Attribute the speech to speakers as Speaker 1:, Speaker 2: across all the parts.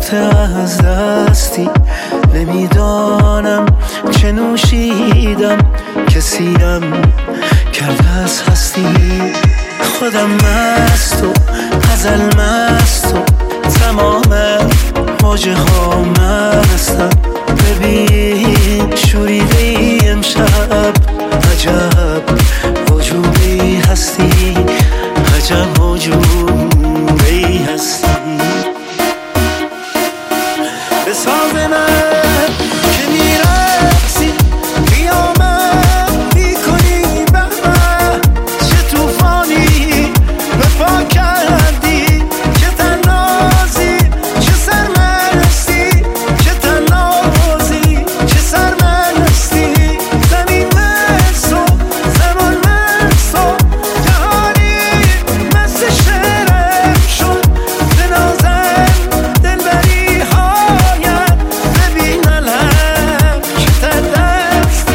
Speaker 1: رفته از دستی، نمیدانم چه نوشیدم، کسیم کرده از هستی. خودم مست و غزل مست و تمام موجه ها مستم. ببین شوریده ای امشب، عجب وجودی هستی، عجب وجودی هستی. به ساز من که میرقصی قیامت میکنی به من، چه توفانی به پا کردی که تنازی، چه سرمستی که تنازی، چه سرمستی. زمین مست و زمان مست و جهانی مست شعرم شد. بنازم دلبری هایم، ببین الهم که تردست.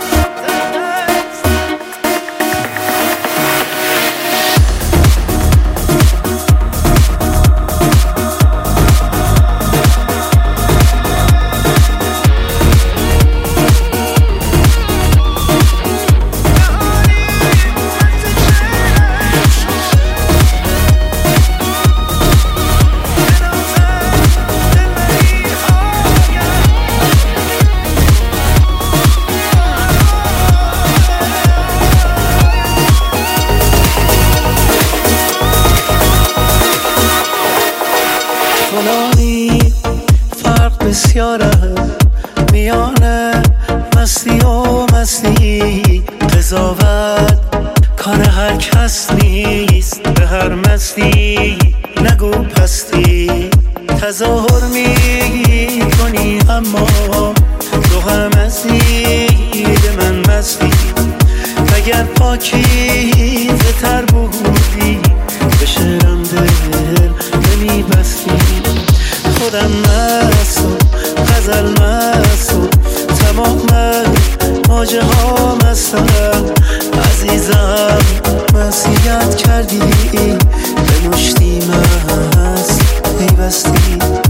Speaker 1: فلانی فرق بسیاره میان مستی و مستی، قضاوت کار هر کس نیست، به هر مستی نگو پستی. تظاهر میکنی اما تو هم مستی، من مستی. اگر پاکیزه تر بودی به شعرم دل نمیبستی. خودم مست و غزل مست و تمام موجه ها مستم. عزیزم مسیحیت کردی، به مشتی مست پیوستی.